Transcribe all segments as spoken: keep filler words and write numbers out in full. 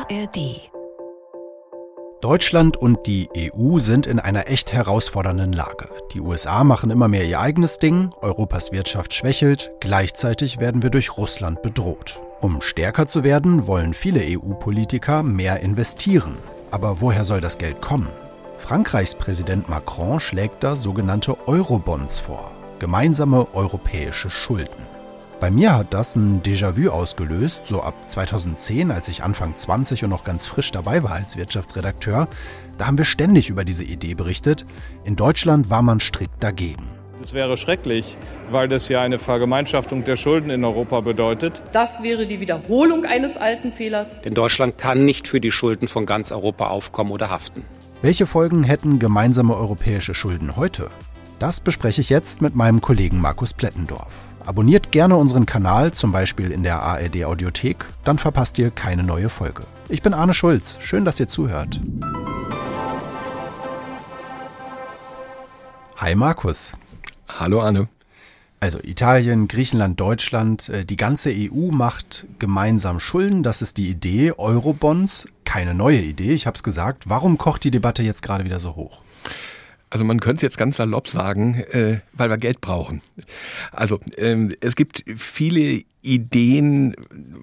A R D. Deutschland und die E U sind in einer echt herausfordernden Lage. Die U S A machen immer mehr ihr eigenes Ding, Europas Wirtschaft schwächelt, gleichzeitig werden wir durch Russland bedroht. Um stärker zu werden, wollen viele E U-Politiker mehr investieren. Aber woher soll das Geld kommen? Frankreichs Präsident Macron schlägt da sogenannte Eurobonds vor, gemeinsame europäische Schulden. Bei mir hat das ein Déjà-vu ausgelöst, so ab zweitausendzehn, als ich Anfang zwanzig und noch ganz frisch dabei war als Wirtschaftsredakteur. Da haben wir ständig über diese Idee berichtet. In Deutschland war man strikt dagegen. Das wäre schrecklich, weil das ja eine Vergemeinschaftung der Schulden in Europa bedeutet. Das wäre die Wiederholung eines alten Fehlers. Denn Deutschland kann nicht für die Schulden von ganz Europa aufkommen oder haften. Welche Folgen hätten gemeinsame europäische Schulden heute? Das bespreche ich jetzt mit meinem Kollegen Markus Plettendorf. Abonniert gerne unseren Kanal, zum Beispiel in der A R D Audiothek, dann verpasst ihr keine neue Folge. Ich bin Arne Schulz, schön, dass ihr zuhört. Hi Markus. Hallo Arne. Also Italien, Griechenland, Deutschland, die ganze E U macht gemeinsam Schulden, das ist die Idee. Eurobonds, keine neue Idee, ich habe es gesagt. Warum kocht die Debatte jetzt gerade wieder so hoch? Also man könnte es jetzt ganz salopp sagen, äh, weil wir Geld brauchen. Also ähm, es gibt viele Ideen,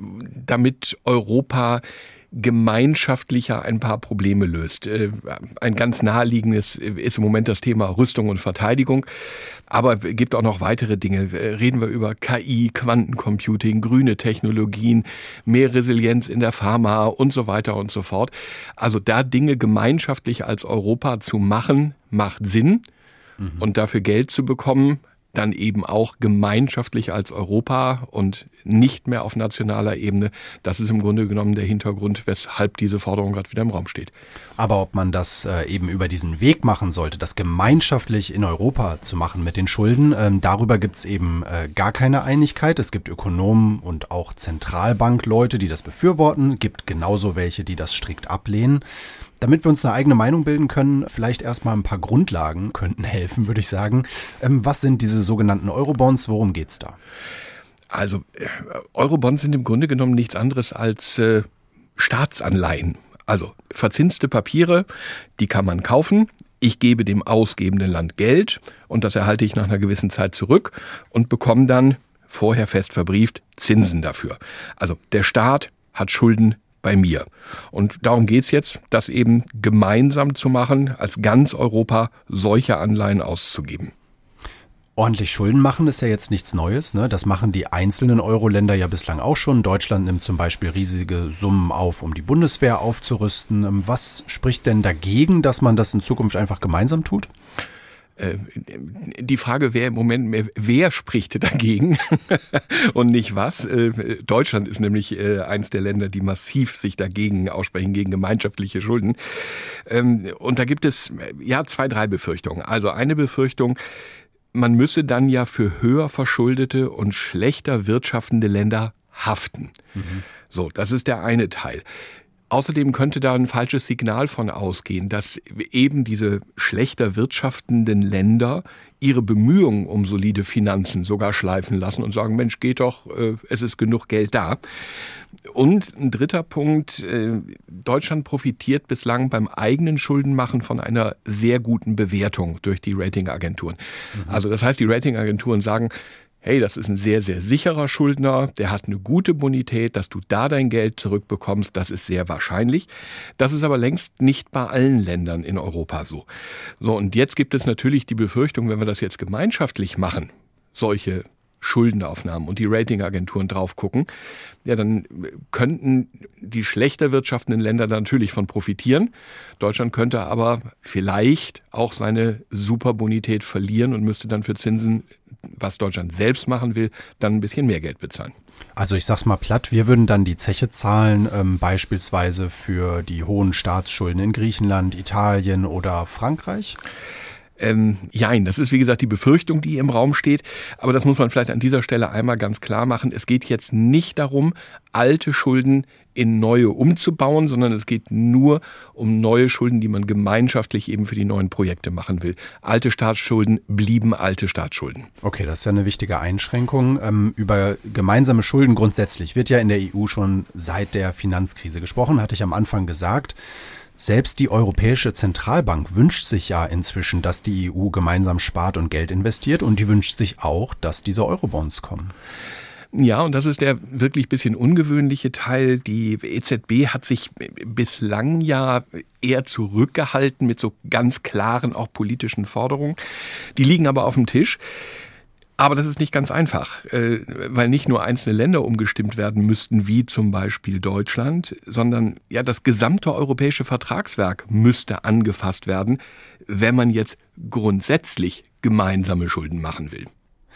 damit Europa gemeinschaftlicher ein paar Probleme löst. Äh, ein ganz naheliegendes ist im Moment das Thema Rüstung und Verteidigung. Aber es gibt auch noch weitere Dinge. Reden wir über K I, Quantencomputing, grüne Technologien, mehr Resilienz in der Pharma und so weiter und so fort. Also da Dinge gemeinschaftlich als Europa zu machen, macht Sinn. Mhm. Und dafür Geld zu bekommen, dann eben auch gemeinschaftlich als Europa und nicht mehr auf nationaler Ebene. Das ist im Grunde genommen der Hintergrund, weshalb diese Forderung gerade wieder im Raum steht. Aber ob man das äh, eben über diesen Weg machen sollte, das gemeinschaftlich in Europa zu machen mit den Schulden, ähm, darüber gibt es eben äh, gar keine Einigkeit. Es gibt Ökonomen und auch Zentralbankleute, die das befürworten, gibt genauso welche, die das strikt ablehnen. Damit wir uns eine eigene Meinung bilden können, vielleicht erstmal ein paar Grundlagen könnten helfen, würde ich sagen. Ähm, was sind diese sogenannten Eurobonds? Worum geht's da? Also Eurobonds sind im Grunde genommen nichts anderes als äh, Staatsanleihen. Also verzinste Papiere, die kann man kaufen. Ich gebe dem ausgebenden Land Geld und das erhalte ich nach einer gewissen Zeit zurück und bekomme dann vorher fest verbrieft Zinsen dafür. Also der Staat hat Schulden bei mir. Und darum geht's jetzt, das eben gemeinsam zu machen, als ganz Europa solche Anleihen auszugeben. Ordentlich Schulden machen ist ja jetzt nichts Neues, ne? Das machen die einzelnen Euro-Länder ja bislang auch schon. Deutschland nimmt zum Beispiel riesige Summen auf, um die Bundeswehr aufzurüsten. Was spricht denn dagegen, dass man das in Zukunft einfach gemeinsam tut? Die Frage wäre im Moment mehr, wer spricht dagegen und nicht was. Deutschland ist nämlich eins der Länder, die massiv sich dagegen aussprechen, gegen gemeinschaftliche Schulden. Und da gibt es ja zwei, drei Befürchtungen. Also eine Befürchtung, man müsse dann ja für höher verschuldete und schlechter wirtschaftende Länder haften. Mhm. So, das ist der eine Teil. Außerdem könnte da ein falsches Signal von ausgehen, dass eben diese schlechter wirtschaftenden Länder ihre Bemühungen um solide Finanzen sogar schleifen lassen und sagen, Mensch, geht doch, es ist genug Geld da. Und ein dritter Punkt, Deutschland profitiert bislang beim eigenen Schuldenmachen von einer sehr guten Bewertung durch die Ratingagenturen. Mhm. Also das heißt, die Ratingagenturen sagen, hey, das ist ein sehr, sehr sicherer Schuldner, der hat eine gute Bonität, dass du da dein Geld zurückbekommst, das ist sehr wahrscheinlich. Das ist aber längst nicht bei allen Ländern in Europa so. So, und jetzt gibt es natürlich die Befürchtung, wenn wir das jetzt gemeinschaftlich machen, solche Schuldenaufnahmen und die Ratingagenturen drauf gucken, ja, dann könnten die schlechter wirtschaftenden Länder da natürlich von profitieren. Deutschland könnte aber vielleicht auch seine Superbonität verlieren und müsste dann für Zinsen, was Deutschland selbst machen will, dann ein bisschen mehr Geld bezahlen. Also ich sag's mal platt, wir würden dann die Zeche zahlen, ähm, beispielsweise für die hohen Staatsschulden in Griechenland, Italien oder Frankreich? Ähm, jein, das ist wie gesagt die Befürchtung, die im Raum steht. Aber das muss man vielleicht an dieser Stelle einmal ganz klar machen. Es geht jetzt nicht darum, alte Schulden in neue umzubauen, sondern es geht nur um neue Schulden, die man gemeinschaftlich eben für die neuen Projekte machen will. Alte Staatsschulden blieben alte Staatsschulden. Okay, das ist ja eine wichtige Einschränkung. Ähm, über gemeinsame Schulden grundsätzlich wird ja in der E U schon seit der Finanzkrise gesprochen, hatte ich am Anfang gesagt. Selbst die Europäische Zentralbank wünscht sich ja inzwischen, dass die E U gemeinsam spart und Geld investiert, und die wünscht sich auch, dass diese Eurobonds kommen. Ja, und das ist der wirklich bisschen ungewöhnliche Teil. Die E Z B hat sich bislang ja eher zurückgehalten mit so ganz klaren, auch politischen Forderungen. Die liegen aber auf dem Tisch. Aber das ist nicht ganz einfach, weil nicht nur einzelne Länder umgestimmt werden müssten, wie zum Beispiel Deutschland, sondern ja, das gesamte europäische Vertragswerk müsste angefasst werden, wenn man jetzt grundsätzlich gemeinsame Schulden machen will.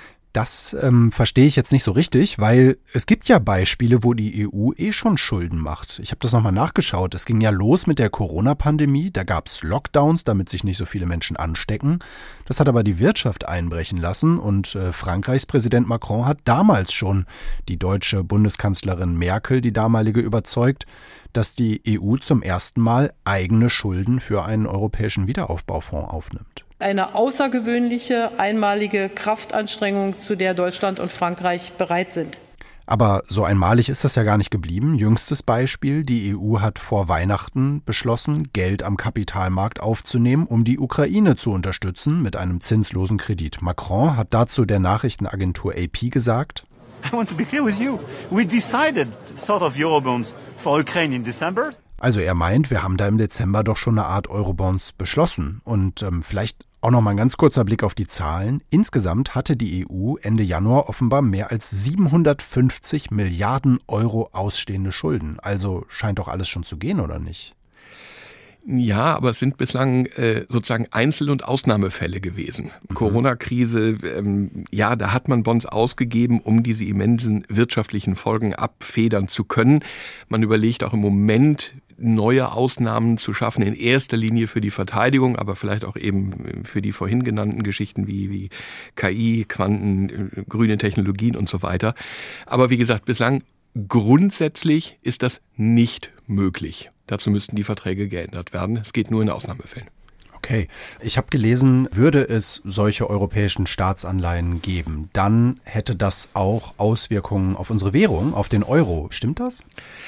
Das ähm, verstehe ich jetzt nicht so richtig, weil es gibt ja Beispiele, wo die E U eh schon Schulden macht. Ich habe das nochmal nachgeschaut. Es ging ja los mit der Corona-Pandemie. Da gab es Lockdowns, damit sich nicht so viele Menschen anstecken. Das hat aber die Wirtschaft einbrechen lassen, und äh, Frankreichs Präsident Macron hat damals schon die deutsche Bundeskanzlerin Merkel, die damalige, überzeugt, dass die E U zum ersten Mal eigene Schulden für einen europäischen Wiederaufbaufonds aufnimmt. Eine außergewöhnliche, einmalige Kraftanstrengung, zu der Deutschland und Frankreich bereit sind. Aber so einmalig ist das ja gar nicht geblieben. Jüngstes Beispiel: Die E U hat vor Weihnachten beschlossen, Geld am Kapitalmarkt aufzunehmen, um die Ukraine zu unterstützen mit einem zinslosen Kredit. Macron hat dazu der Nachrichtenagentur A P gesagt: I want to be clear with you. We decided sort of Eurobonds for Ukraine in December. Also er meint, wir haben da im Dezember doch schon eine Art Eurobonds beschlossen. Und ähm, vielleicht auch noch mal ein ganz kurzer Blick auf die Zahlen. Insgesamt hatte die E U Ende Januar offenbar mehr als siebenhundertfünfzig Milliarden Euro ausstehende Schulden. Also scheint doch alles schon zu gehen, oder nicht? Ja, aber es sind bislang äh, sozusagen Einzel- und Ausnahmefälle gewesen. Mhm. Corona-Krise, ähm, ja, da hat man Bonds ausgegeben, um diese immensen wirtschaftlichen Folgen abfedern zu können. Man überlegt auch im Moment, neue Ausnahmen zu schaffen, in erster Linie für die Verteidigung, aber vielleicht auch eben für die vorhin genannten Geschichten wie, wie K I, Quanten, grüne Technologien und so weiter. Aber wie gesagt, bislang grundsätzlich ist das nicht möglich. Dazu müssten die Verträge geändert werden. Es geht nur in Ausnahmefällen. Okay. Ich habe gelesen, würde es solche europäischen Staatsanleihen geben, dann hätte das auch Auswirkungen auf unsere Währung, auf den Euro. Stimmt das?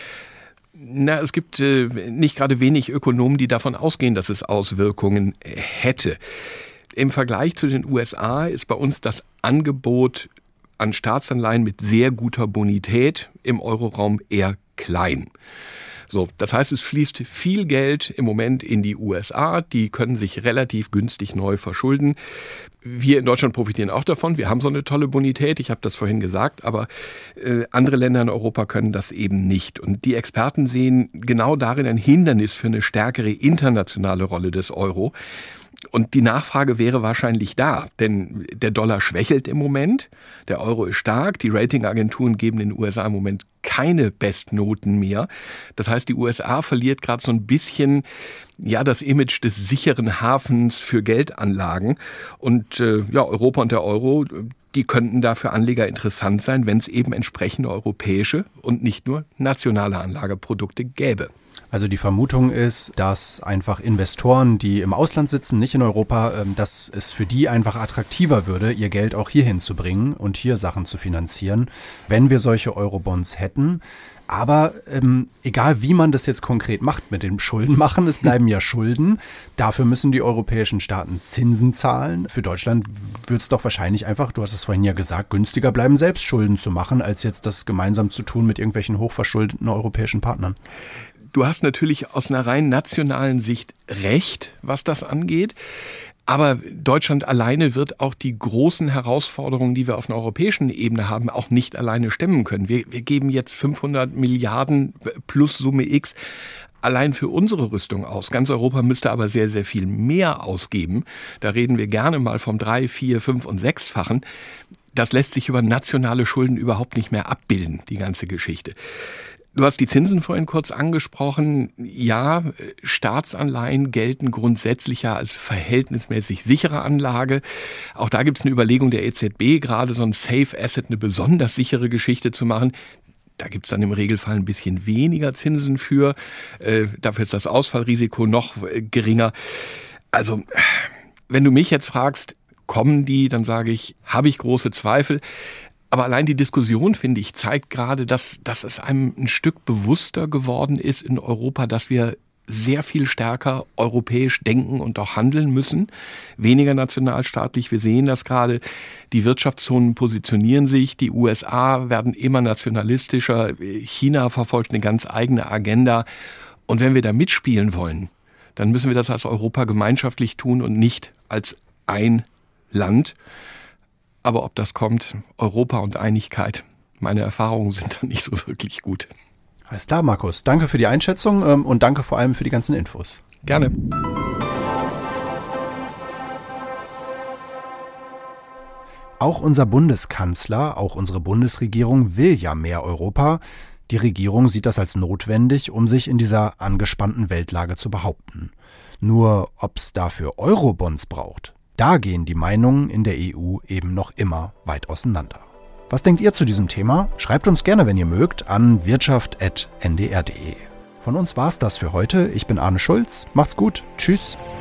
Na, es gibt äh, nicht gerade wenig Ökonomen, die davon ausgehen, dass es Auswirkungen hätte. Im Vergleich zu den U S A ist bei uns das Angebot an Staatsanleihen mit sehr guter Bonität im Euroraum eher klein. So, das heißt, es fließt viel Geld im Moment in die U S A. Die können sich relativ günstig neu verschulden. Wir in Deutschland profitieren auch davon. Wir haben so eine tolle Bonität. Ich habe das vorhin gesagt. Aber äh, andere Länder in Europa können das eben nicht. Und die Experten sehen genau darin ein Hindernis für eine stärkere internationale Rolle des Euro. Und die Nachfrage wäre wahrscheinlich da, denn der Dollar schwächelt im Moment, der Euro ist stark, die Ratingagenturen geben den U S A im Moment keine Bestnoten mehr. Das heißt, die U S A verliert gerade so ein bisschen ja das Image des sicheren Hafens für Geldanlagen. Und äh, ja, Europa und der Euro, die könnten da für Anleger interessant sein, wenn es eben entsprechende europäische und nicht nur nationale Anlageprodukte gäbe. Also die Vermutung ist, dass einfach Investoren, die im Ausland sitzen, nicht in Europa, dass es für die einfach attraktiver würde, ihr Geld auch hierhin zu bringen und hier Sachen zu finanzieren, wenn wir solche Eurobonds hätten. Aber ähm, egal wie man das jetzt konkret macht mit dem Schuldenmachen, es bleiben ja Schulden. Dafür müssen die europäischen Staaten Zinsen zahlen. Für Deutschland wird es doch wahrscheinlich einfach, du hast es vorhin ja gesagt, günstiger bleiben, selbst Schulden zu machen, als jetzt das gemeinsam zu tun mit irgendwelchen hochverschuldeten europäischen Partnern. Du hast natürlich aus einer rein nationalen Sicht recht, was das angeht. Aber Deutschland alleine wird auch die großen Herausforderungen, die wir auf einer europäischen Ebene haben, auch nicht alleine stemmen können. Wir, wir geben jetzt fünfhundert Milliarden plus Summe X allein für unsere Rüstung aus. Ganz Europa müsste aber sehr, sehr viel mehr ausgeben. Da reden wir gerne mal vom drei, vier, fünf und sechsfachen. Das lässt sich über nationale Schulden überhaupt nicht mehr abbilden, die ganze Geschichte. Du hast die Zinsen vorhin kurz angesprochen. Ja, Staatsanleihen gelten grundsätzlich ja als verhältnismäßig sichere Anlage. Auch da gibt es eine Überlegung der E Z B, gerade so ein Safe Asset, eine besonders sichere Geschichte zu machen. Da gibt es dann im Regelfall ein bisschen weniger Zinsen für. Äh, dafür ist das Ausfallrisiko noch äh, geringer. Also, wenn du mich jetzt fragst, kommen die, dann sage ich, habe ich große Zweifel. Aber allein die Diskussion, finde ich, zeigt gerade, dass, dass es einem ein Stück bewusster geworden ist in Europa, dass wir sehr viel stärker europäisch denken und auch handeln müssen. Weniger nationalstaatlich. Wir sehen das gerade. Die Wirtschaftszonen positionieren sich. Die U S A werden immer nationalistischer. China verfolgt eine ganz eigene Agenda. Und wenn wir da mitspielen wollen, dann müssen wir das als Europa gemeinschaftlich tun und nicht als ein Land. Aber ob das kommt, Europa und Einigkeit, meine Erfahrungen sind da nicht so wirklich gut. Alles klar, Markus. Danke für die Einschätzung und danke vor allem für die ganzen Infos. Gerne. Auch unser Bundeskanzler, auch unsere Bundesregierung will ja mehr Europa. Die Regierung sieht das als notwendig, um sich in dieser angespannten Weltlage zu behaupten. Nur ob es dafür Eurobonds braucht, da gehen die Meinungen in der E U eben noch immer weit auseinander. Was denkt ihr zu diesem Thema? Schreibt uns gerne, wenn ihr mögt, an wirtschaft punkt n d r punkt d e. Von uns war's das für heute. Ich bin Arne Schulz. Macht's gut. Tschüss.